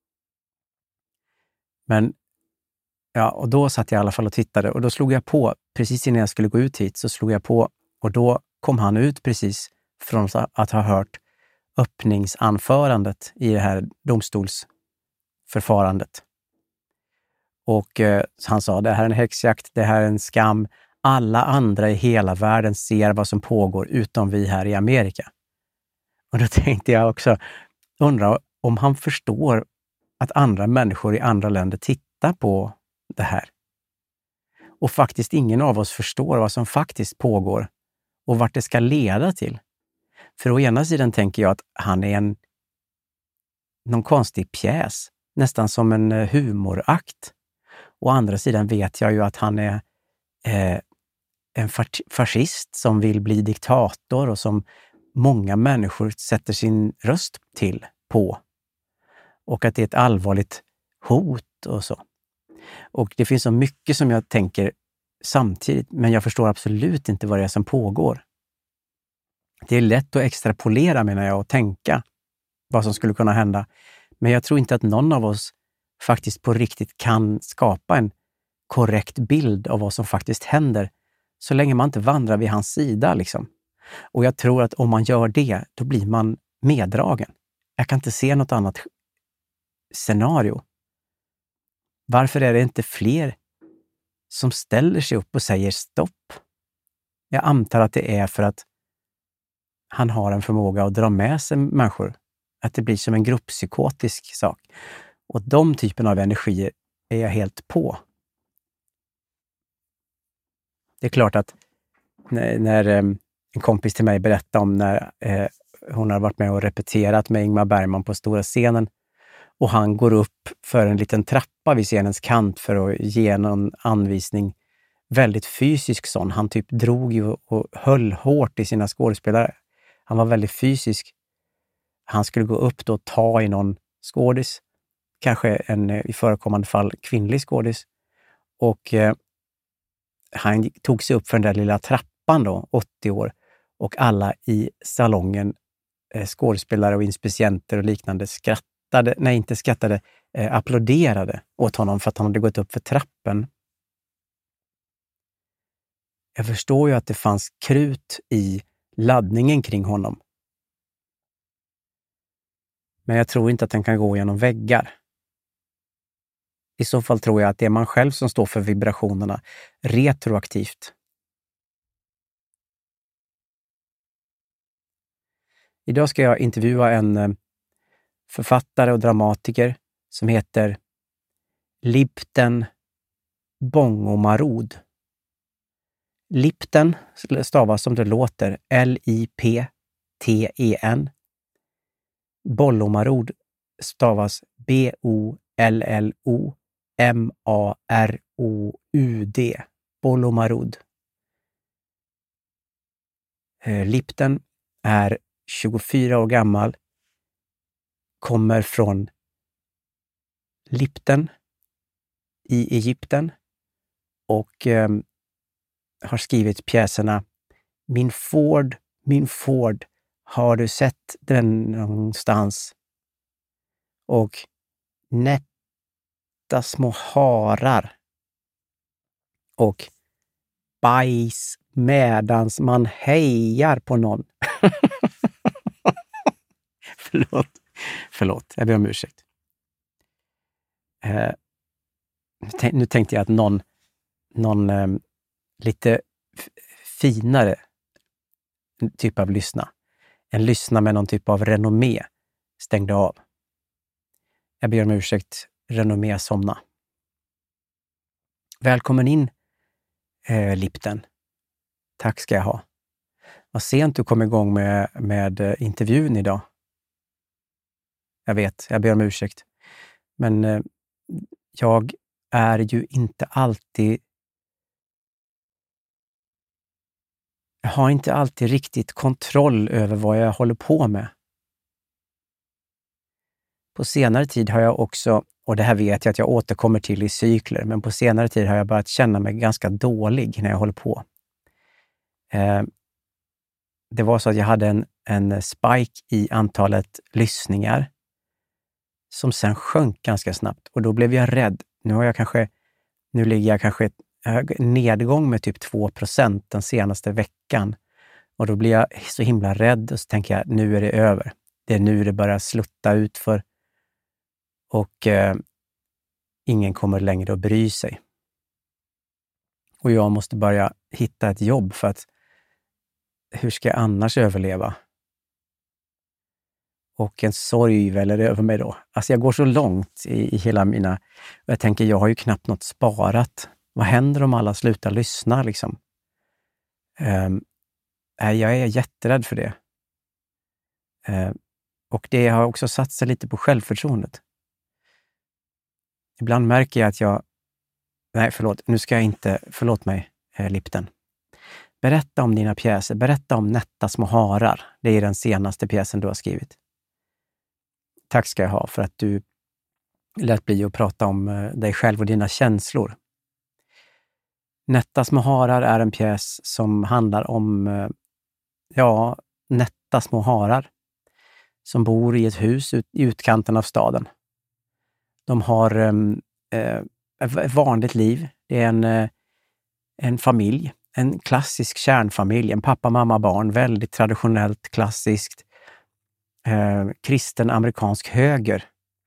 Men ja, och då satt jag i alla fall och tittade och då slog jag på, precis innan jag skulle gå ut hit så slog jag på och då kom han ut precis från att ha hört öppningsanförandet i det här domstolsförfarandet. Och han sa, det här är en häxjakt, det här är en skam. Alla andra i hela världen ser vad som pågår utom vi här i Amerika. Och då tänkte jag också, undra om han förstår att andra människor i andra länder tittar på det här. Och faktiskt ingen av oss förstår vad som faktiskt pågår och vart det ska leda till. För å ena sidan tänker jag att han är någon konstig pjäs, nästan som en humorakt. Å andra sidan vet jag ju att han är en fascist som vill bli diktator och som många människor sätter sin röst till på. Och att det är ett allvarligt hot och så. Och det finns så mycket som jag tänker samtidigt, men jag förstår absolut inte vad det är som pågår. Det är lätt att extrapolera, menar jag, och tänka vad som skulle kunna hända. Men jag tror inte att någon av oss faktiskt på riktigt kan skapa en korrekt bild av vad som faktiskt händer så länge man inte vandrar vid hans sida liksom. Och jag tror att om man gör det, då blir man meddragen. Jag kan inte se något annat scenario. Varför är det inte fler som ställer sig upp och säger stopp? Jag antar att det är för att han har en förmåga att dra med sig människor. Att det blir som en grupppsykotisk sak. Och de typen av energier är jag helt på. Det är klart att när en kompis till mig berättade om när hon har varit med och repeterat med Ingmar Bergman på stora scenen och han går upp för en liten trappa vid scenens kant för att ge någon anvisning. Väldigt fysisk sån. Han typ drog ju och höll hårt i sina skådespelare. Han var väldigt fysisk. Han skulle gå upp då och ta i någon skådis. Kanske en i förekommande fall kvinnlig skådis. Och han tog sig upp för den där lilla trappan då, 80 år. Och alla i salongen, skådespelare och inspicienter och liknande applåderade åt honom för att han hade gått upp för trappen. Jag förstår ju att det fanns krut i laddningen kring honom. Men jag tror inte att den kan gå genom väggar. I så fall tror jag att det är man själv som står för vibrationerna retroaktivt. Idag ska jag intervjua en författare och dramatiker som heter Lipten Bongomarud. Lipten stavas som det låter, Lipten. Bollomarud stavas Bollomarud. Bollomarud. Lipten är 24 år gammal. Kommer från Lipten i Egypten och har skrivit pjäserna Min Ford, har du sett den någonstans? Och Nätta små harar. Och Bajs medans man hejar på någon. Förlåt, jag ber om ursäkt. Nu tänkte jag att någon lite finare typ av lyssna. En lyssna med någon typ av renommé stängde av. Jag ber om ursäkt, renommé somna. Välkommen in, Lipten. Tack ska jag ha. Vad sent du kom igång med intervjun idag. Jag vet, jag ber om ursäkt. Men jag är ju inte alltid... Jag har inte alltid riktigt kontroll över vad jag håller på med. På senare tid har jag också, och det här vet jag att jag återkommer till i cykler, men på senare tid har jag börjat känna mig ganska dålig när jag håller på. Det var så att jag hade en spike i antalet lyssningar som sen sjönk ganska snabbt. Och då blev jag rädd. Nu ligger jag kanske nedgång med typ 2% den senaste veckan. Och då blir jag så himla rädd och så tänker jag, nu är det över. Det är nu det börjar slutta ut för. Och ingen kommer längre att bry sig. Och jag måste börja hitta ett jobb för att hur ska jag annars överleva? Och en sorg väller över mig då. Alltså jag går så långt i hela mina... Och jag tänker, jag har ju knappt något sparat. Vad händer om alla slutar lyssna liksom? Jag är jätterädd för det. Och det har också satt sig lite på självförtroendet. Ibland märker jag att jag... Nej, förlåt mig, Lipten. Berätta om dina pjäser. Berätta om Nätta små harar. Det är den senaste pjäsen du har skrivit. Tack ska jag ha för att du lät bli att prata om dig själv och dina känslor. Nätta små harar är en pjäs som handlar om nätta små harar som bor i ett hus i utkanten av staden. De har ett vanligt liv. Det är en familj, en klassisk kärnfamilj, en pappa, mamma, barn, väldigt traditionellt, klassiskt, kristen amerikansk höger.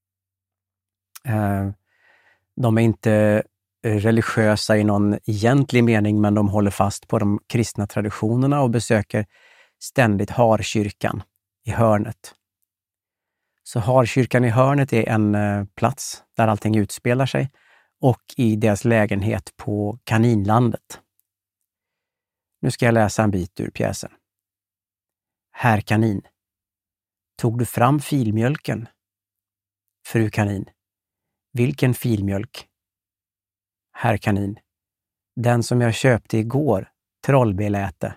De är inte religiösa i någon egentlig mening, men de håller fast på de kristna traditionerna och besöker ständigt Harkyrkan i hörnet. Så Harkyrkan i hörnet är en plats där allting utspelar sig och i deras lägenhet på Kaninlandet. Nu ska jag läsa en bit ur pjäsen. Herr Kanin. Tog du fram filmjölken? Fru Kanin. Vilken filmjölk? Herr Kanin. Den som jag köpte igår, trollbeläte.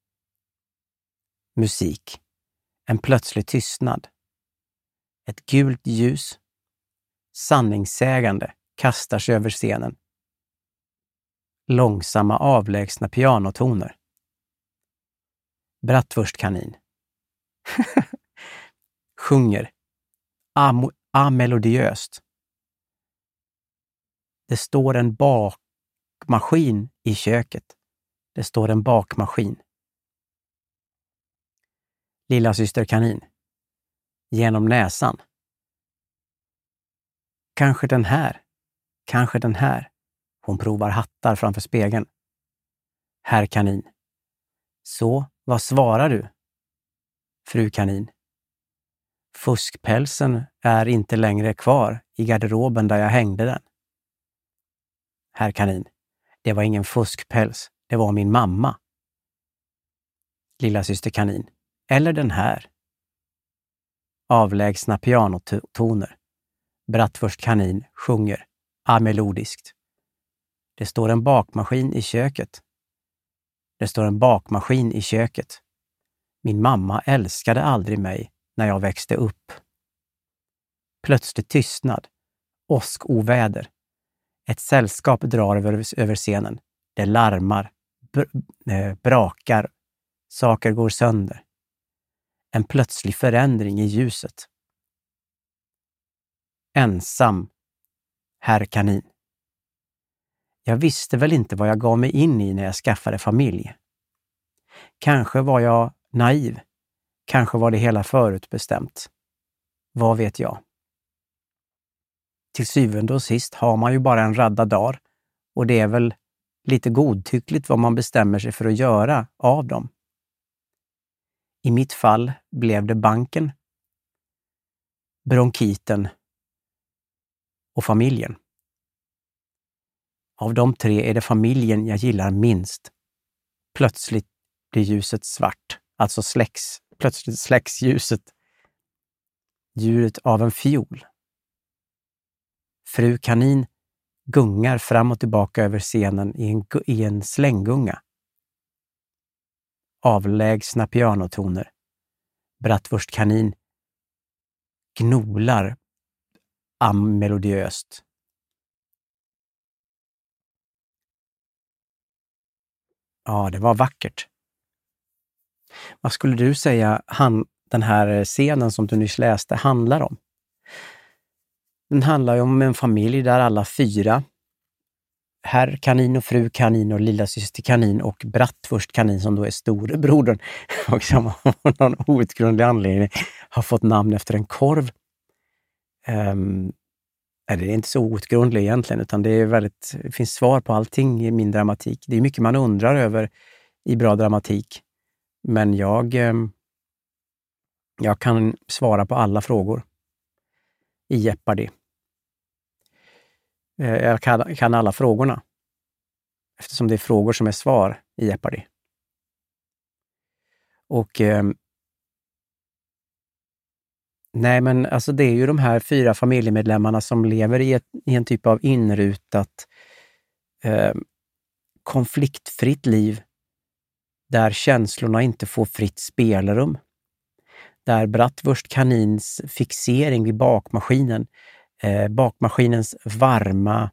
Musik. En plötslig tystnad. Ett gult ljus. Sanningssägande kastar sig över scenen. Långsamma avlägsna pianotoner. Bratwurstkanin. Sjunger. Amelodiöst. Det står en bakmaskin i köket. Det står en bakmaskin. Lilla syster kanin. Genom näsan. Kanske den här. Kanske den här. Hon provar hattar framför spegeln. Herr Kanin. Så, vad svarar du? Fru Kanin. Fuskpälsen är inte längre kvar i garderoben där jag hängde den. Herr Kanin. Det var ingen fuskpäls. Det var min mamma. Lilla syster kanin. Eller den här. Avlägsna pianotoner. Bratwurstkanin sjunger. Amelodiskt. Det står en bakmaskin i köket. Det står en bakmaskin i köket. Min mamma älskade aldrig mig när jag växte upp. Plötsligt tystnad. Åskoväder. Ett sällskap drar över scenen. Det larmar. Brakar. Saker går sönder. En plötslig förändring i ljuset. Ensam. Herr Kanin. Jag visste väl inte vad jag gav mig in i när jag skaffade familj. Kanske var jag naiv. Kanske var det hela förutbestämt. Vad vet jag? Till syvende och sist har man ju bara en radda dagar och det är väl lite godtyckligt vad man bestämmer sig för att göra av dem. I mitt fall blev det banken, bronkiten och familjen. Av de tre är det familjen jag gillar minst. Plötsligt blir ljuset svart, alltså plötsligt släcks ljuset. Ljudet av en fiol. Fru Kanin gungar fram och tillbaka över scenen i en slänggunga. Avlägsna pianotoner. Bratwurstkanin gnolar melodiöst. Ja, det var vackert. Vad skulle du säga den här scenen som du nyss läste handlar om? Den handlar ju om en familj där alla 4, herr kanin och fru kanin och lilla syster kanin och Bratwurst kanin som då är storebrodern och som av någon outgrundlig anledning har fått namn efter en korv. Det är inte så outgrundligt egentligen, utan det finns svar på allting i min dramatik. Det är mycket man undrar över i bra dramatik. Men jag kan svara på alla frågor i Jeopardy. Jag kan alla frågorna. Eftersom det är frågor som är svar i Jeopardy. Och nej, men alltså det är ju de här 4 familjemedlemmarna som lever i en typ av inrutat konfliktfritt liv där känslorna inte får fritt spelrum. Där Bratwurst kanins fixering vid bakmaskinen, bakmaskinens varma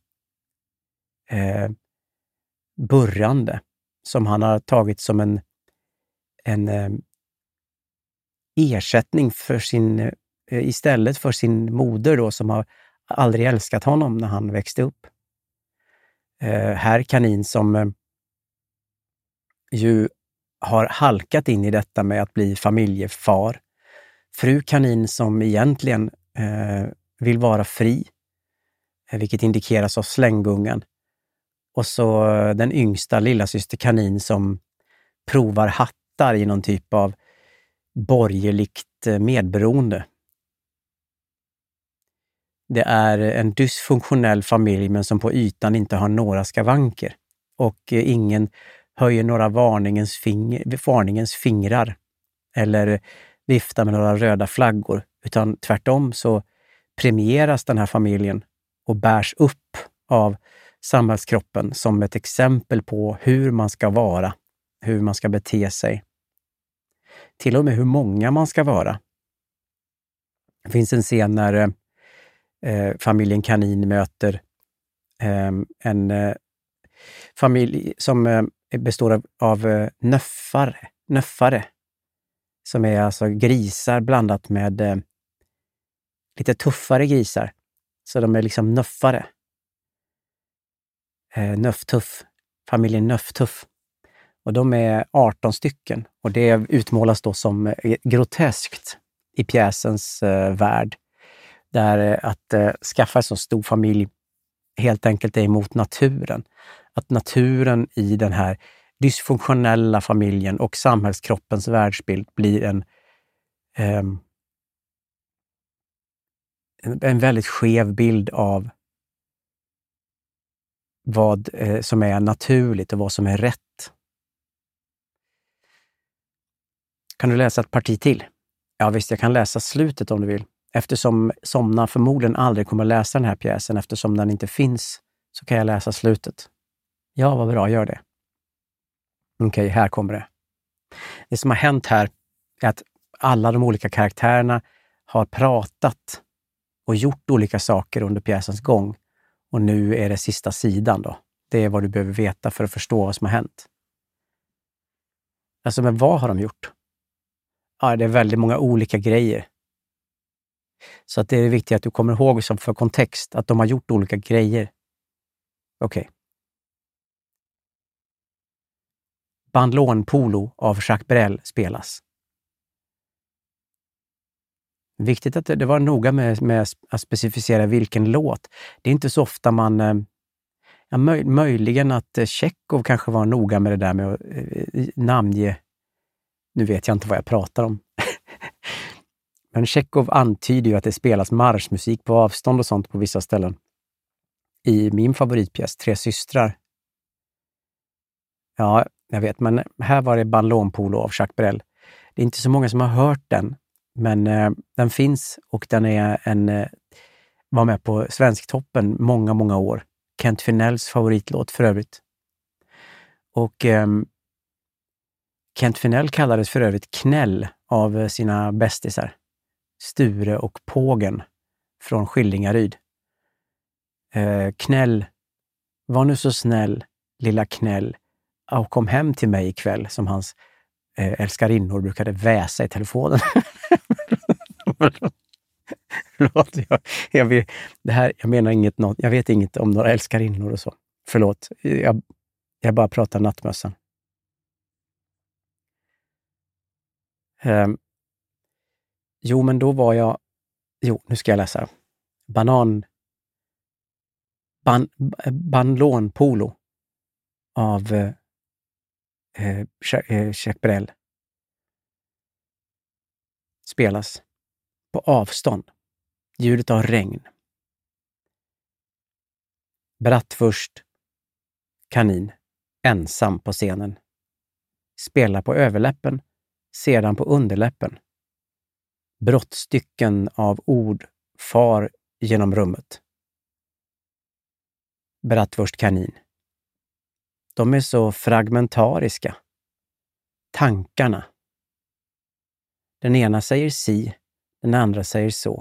burrande som han har tagit som en ersättning för istället för sin moder då, som har aldrig älskat honom när han växte upp. Herr kanin som ju har halkat in i detta med att bli familjefar. Fru kanin som egentligen vill vara fri, vilket indikeras av slänggungan. Och så den yngsta lilla syster kanin som provar hattar i någon typ av borgerligt medberoende. Det är en dysfunktionell familj men som på ytan inte har några skavanker. Och ingen höjer några varningens fingrar eller viftar med några röda flaggor. Utan tvärtom så premieras den här familjen och bärs upp av samhällskroppen som ett exempel på hur man ska vara, hur man ska bete sig. Till och med hur många man ska vara. Det finns en scen när familjen kanin möter en familj som består av nöffare. Som är alltså grisar blandat med lite tuffare grisar. Så de är liksom nöffare. Nöftuff. Familjen Nöftuff. Och de är 18 stycken. Och det utmålas då som groteskt i pjäsens värld. Där att skaffa en så stor familj helt enkelt är emot naturen. Att naturen i den här dysfunktionella familjen och samhällskroppens världsbild blir en väldigt skev bild av vad som är naturligt och vad som är rätt. Kan du läsa ett parti till? Ja visst, jag kan läsa slutet om du vill. Eftersom Somna förmodligen aldrig kommer att läsa den här pjäsen eftersom den inte finns, så kan jag läsa slutet. Ja, vad bra, gör det. Okej, här kommer det. Det som har hänt här är att alla de olika karaktärerna har pratat och gjort olika saker under pjäsens gång. Och nu är det sista sidan då. Det är vad du behöver veta för att förstå vad som har hänt. Alltså, men vad har de gjort? Ja, det är väldigt många olika grejer. Så att det är viktigt att du kommer ihåg som för kontext att de har gjort olika grejer. Okej. Bandlånpolo av Jacques Brel spelas. Viktigt att det var noga med att specificera vilken låt. Det är inte så ofta man... möjligen att Tjechov kanske var noga med det där med att namnge... Nu vet jag inte vad jag pratar om. Men Tjechov antyder ju att det spelas marschmusik på avstånd och sånt på vissa ställen. I min favoritpjäs, Tre systrar. Ja, jag vet, men här var det Bandlånpolo av Jacques Brel. Det är inte så många som har hört den, men den finns och den är var med på Svensktoppen många, många år. Kent Finells favoritlåt för övrigt. Och Kent Finell kallades för övrigt Knäll av sina bästisar. Sture och Pågen från Skillingaryd. Knäll, var nu så snäll, lilla Knäll, och kom hem till mig ikväll, som hans älskarinnor brukade väsa i telefonen. Förlåt, jag menar jag vet inget om några älskarinnor och så. Förlåt, jag bara pratar nattmössan. Men då var jag... nu ska jag läsa. Banlånpolo av Jacques Brel spelas på avstånd. Ljudet av regn. Bratwurst kanin ensam på scenen. Spelar på överläppen, sedan på underläppen. Brottstycken av ord far genom rummet. Bratwurst kanin. De är så fragmentariska. Tankarna. Den ena säger si, den andra säger så.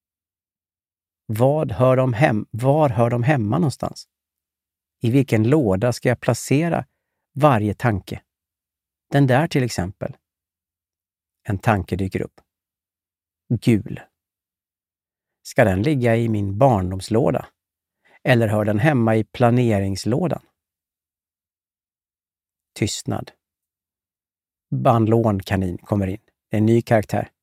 Var hör de hemma någonstans? I vilken låda ska jag placera varje tanke? Den där till exempel. En tanke dyker upp. Gul. Ska den ligga i min barndomslåda? Eller hör den hemma i planeringslådan? Tystnad. Bandlånkanin kommer in. Det är en ny karaktär.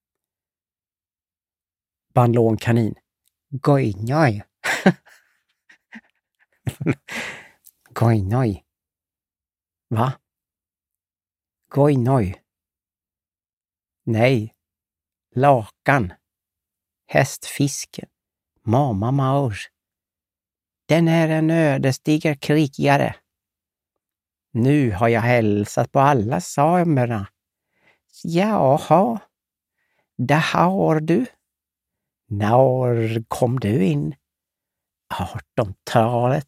Bandlånkanin. Goinoj. Goinoj. Va? Goinoj. Nej. Lakan. Hästfiske. Mamma Maurs. Den är en ödesdiger krigare. Nu har jag hälsat på alla samerna. Jaha, det har du. När kom du in? 1800-talet.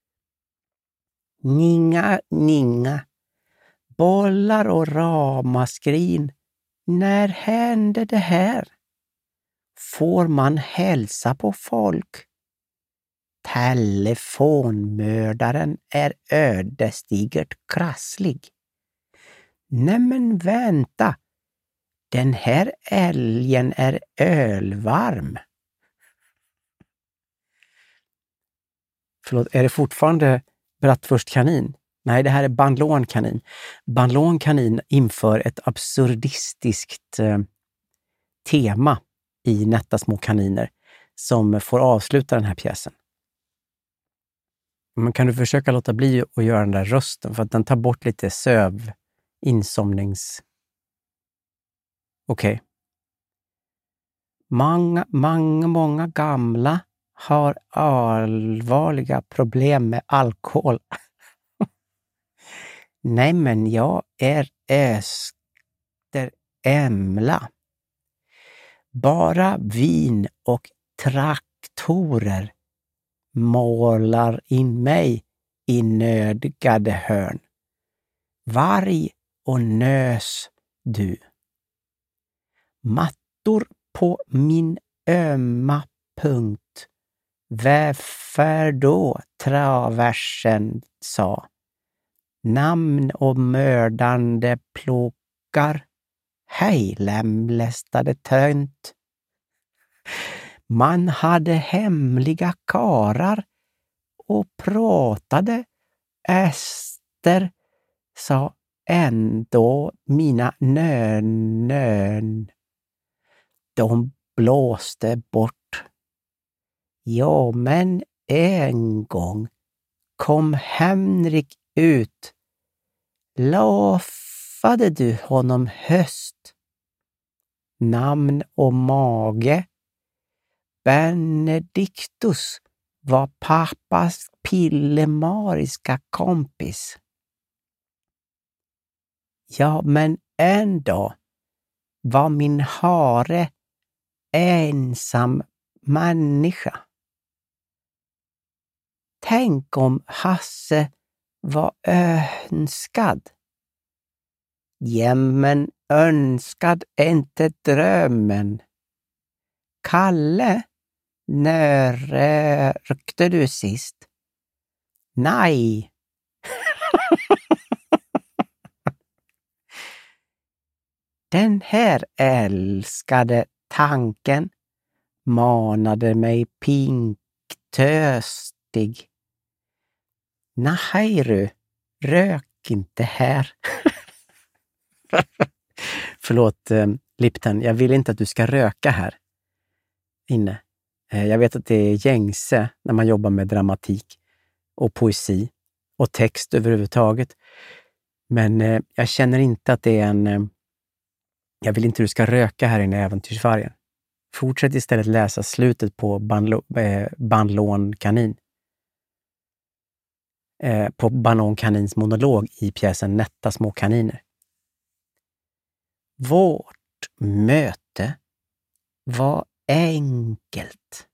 Ninga. Bollar och ramaskrin. När hände det här? Får man hälsa på folk? Telefonmördaren är ödesdigert krasslig. Nämen vänta, den här älgen är ölvarm. Förlåt, är det fortfarande Bratwurst kanin? Nej, det här är Bandlånkanin. Bandlånkanin inför ett absurdistiskt tema i Nätta små kaniner som får avsluta den här pjäsen. Men kan du försöka låta bli att göra den där rösten för att den tar bort lite insomnings... Okej. Många gamla har allvarliga problem med alkohol. Nej, men jag är Öster Emla. Bara vin och traktorer målar in mig i nödgade hörn. Varg och nös du. Mattor på min ömma punkt. Varför då, traversen sa. Namn och mördande plågar. Hej, lemlästade tönt. Man hade hemliga karar och pratade. Ester sa ändå mina nön. De blåste bort. Ja, men en gång kom Henrik ut. Lovade du honom höst? Namn och mage. Benedictus var pappas pillemariska kompis. Ja, men en dag var min hare ensam människa. Tänk om Hasse var önskad. Jämmen önskad inte drömmen. Kalle, när rökte du sist? Nej. Den här älskade tanken manade mig pinktöstig. Nej du, rök inte här. Förlåt, Lipton, jag vill inte att du ska röka här inne. Jag vet att det är gängse när man jobbar med dramatik och poesi och text överhuvudtaget. Men jag känner inte att det är jag vill inte att du ska röka här inne i Äventyrsvargen. Fortsätt istället läsa slutet på Banan Kanin. På Banan Kanins monolog i pjäsen Nätta små kaniner. Vårt möte var enkelt.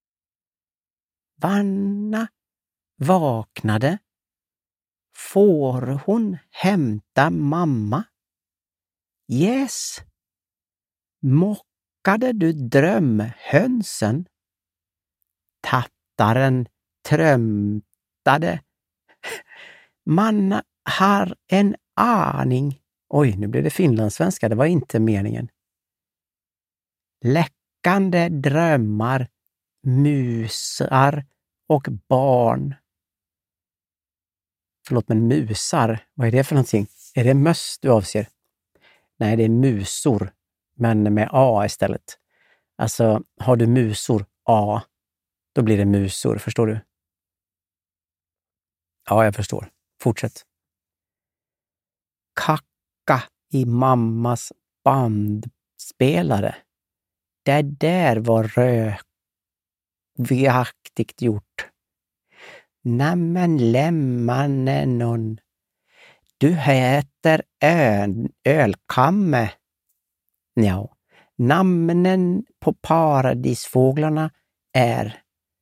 Vanna vaknade. Får hon hämta mamma? Yes. Mockade du drömhönsen? Tattaren trömtade. Man har en aning. Oj, nu blev det finlandssvenska. Det var inte meningen. Läckande drömmar, musar och barn. Förlåt, men musar? Vad är det för någonting? Är det möss du avser? Nej, det är musor, men med A istället. Alltså, har du musor A, då blir det musor, förstår du? Ja, jag förstår. Fortsätt. Kacka i mammas bandspelare. Det där var rökaktigt gjort. Nämen lämmanen. Du heter ölkamme. Ja, namnen på paradisfåglarna är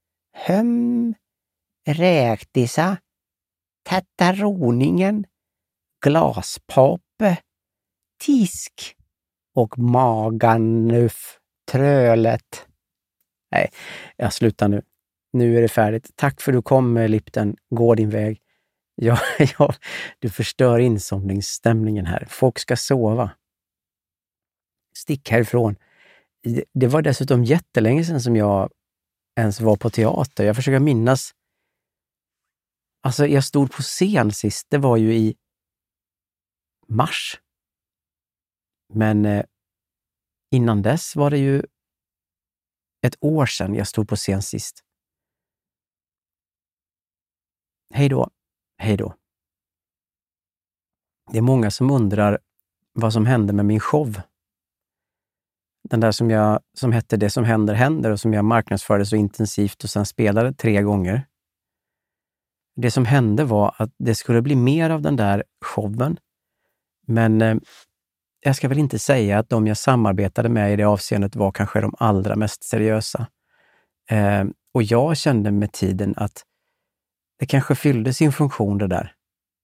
räktisa, tättaroningen, glaspoppe, tisk och maganuff trölet. Nej, jag slutar nu. Nu är det färdigt. Tack för att du kom, Lipton. Gå din väg. Ja, du förstör insomningsstämningen här. Folk ska sova. Stick härifrån. Det var dessutom jättelänge sedan som jag ens var på teater. Jag försöker minnas. Alltså, jag stod på scen sist. Det var ju i mars. Men innan dess var det ju ett år sedan jag stod på scen sist. Hej då. Hej då. Det är många som undrar vad som hände med min show. Den där som hette Det som händer och som jag marknadsförde så intensivt och sen spelade 3 gånger. Det som hände var att det skulle bli mer av den där showen. Men jag ska väl inte säga att de jag samarbetade med i det avseendet var kanske de allra mest seriösa. Och jag kände med tiden att det kanske fyllde sin funktion det där.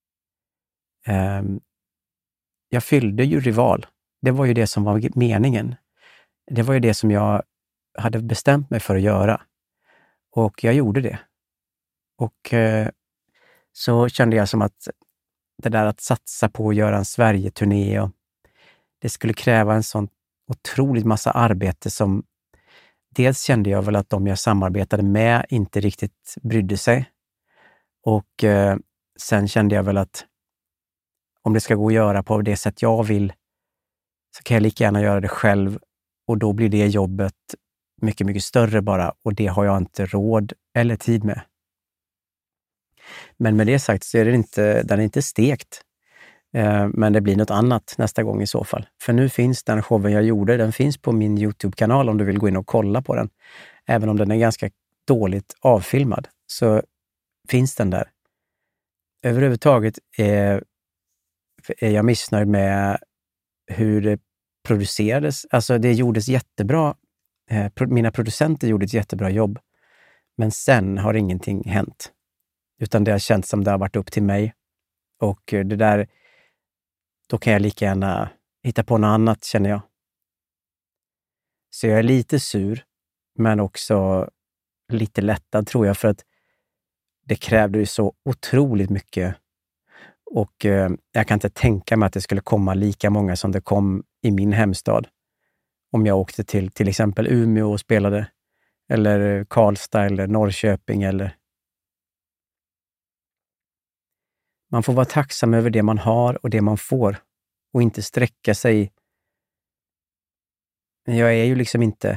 Jag fyllde ju rival. Det var ju det som var meningen. Det var ju det som jag hade bestämt mig för att göra. Och jag gjorde det. Och så kände jag som att det där att satsa på att göra en Sverige-turné och det skulle kräva en sån otroligt massa arbete som dels kände jag väl att de jag samarbetade med inte riktigt brydde sig. Och sen kände jag väl att om det ska gå att göra på det sätt jag vill så kan jag lika gärna göra det själv och då blir det jobbet mycket, mycket större bara och det har jag inte råd eller tid med. Men med det sagt så är den är inte stekt. Men det blir något annat nästa gång i så fall. För nu finns den showen jag gjorde, den finns på min YouTube-kanal om du vill gå in och kolla på den. Även om den är ganska dåligt avfilmad så finns den där. Överhuvudtaget är jag missnöjd med hur det producerades. Alltså det gjordes jättebra. Mina producenter gjorde ett jättebra jobb. Men sen har ingenting hänt. Utan det har känts som det har varit upp till mig. Och det där, då kan jag lika gärna hitta på något annat, känner jag. Så jag är lite sur, men också lite lättad tror jag, för att det krävde ju så otroligt mycket. Och jag kan inte tänka mig att det skulle komma lika många som det kom i min hemstad. Om jag åkte till exempel Umeå och spelade, eller Karlstad eller Norrköping eller... Man får vara tacksam över det man har och det man får och inte sträcka sig. Jag är ju liksom inte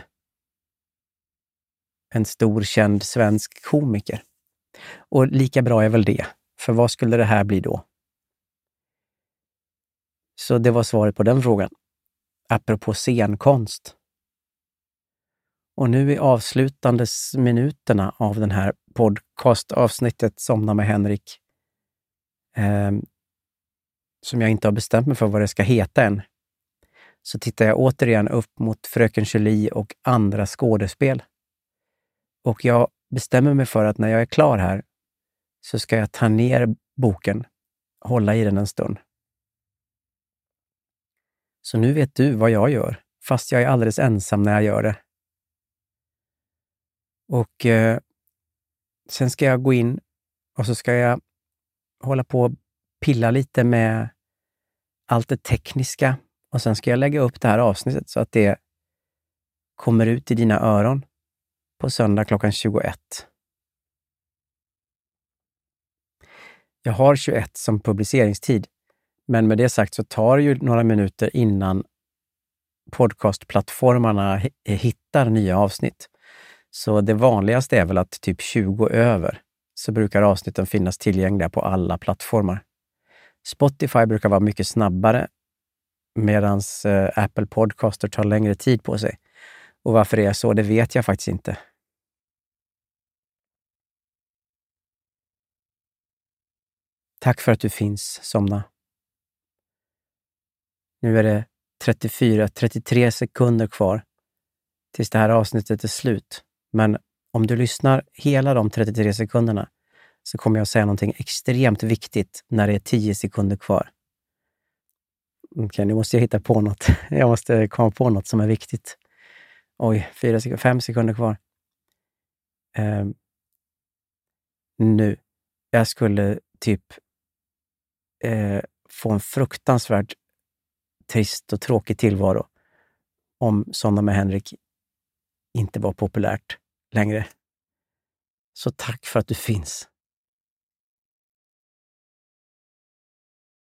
en stor känd svensk komiker. Och lika bra är väl det. För vad skulle det här bli då? Så det var svaret på den frågan. Apropå scenkonst. Och nu i avslutandes minuterna av den här podcastavsnittet Somna med Henrik, som jag inte har bestämt mig för vad det ska heta än, så tittar jag återigen upp mot Fröken Julie och andra skådespel. Och jag bestämmer mig för att när jag är klar här så ska jag ta ner boken, hålla i den en stund. Så nu vet du vad jag gör, fast jag är alldeles ensam när jag gör det. Och sen ska jag gå in och så ska jag hålla på och pilla lite med allt det tekniska. Och sen ska jag lägga upp det här avsnittet så att det kommer ut i dina öron på söndag klockan 21. Jag har 21 som publiceringstid, men med det sagt så tar det ju några minuter innan podcastplattformarna hittar nya avsnitt. Så det vanligaste är väl att typ 20 över så brukar avsnitten finnas tillgängliga på alla plattformar. Spotify brukar vara mycket snabbare medan Apple Podcaster tar längre tid på sig. Och varför det är så, det vet jag faktiskt inte. Tack för att du finns, Somna. Nu är det 33 sekunder kvar tills det här avsnittet är slut. Men om du lyssnar hela de 33 sekunderna så kommer jag säga någonting extremt viktigt när det är 10 sekunder kvar. Okej, nu måste jag hitta på något. Jag måste komma på något som är viktigt. Oj, 5 sekunder kvar. Nu. Jag skulle typ få en fruktansvärt trist och tråkig tillvaro om Somna med Henrik inte var populärt längre. Så tack för att du finns.